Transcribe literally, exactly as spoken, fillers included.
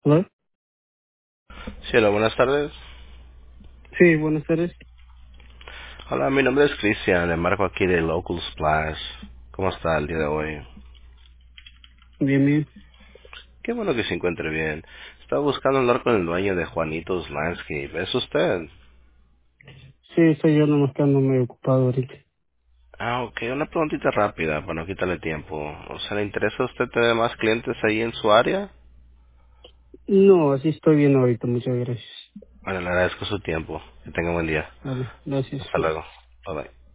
Hola. Sí, hola, buenas tardes. Sí, buenas tardes. Hola, mi nombre es Cristian, le marco aquí de Local Splash. ¿Cómo está el día de hoy? Bien, bien. Qué bueno que se encuentre bien. Estaba buscando hablar con el dueño de Juanitos Landscape. ¿Es usted? Sí, estoy yo nomás que ando medio ocupado ahorita. Ah, ok, una preguntita rápida para no quitarle tiempo. O sea, ¿le interesa a usted tener más clientes ahí en su área? No, así estoy bien ahorita, muchas gracias. Bueno, le agradezco su tiempo. Que tenga buen día. Vale, gracias. Hasta luego. Bye bye.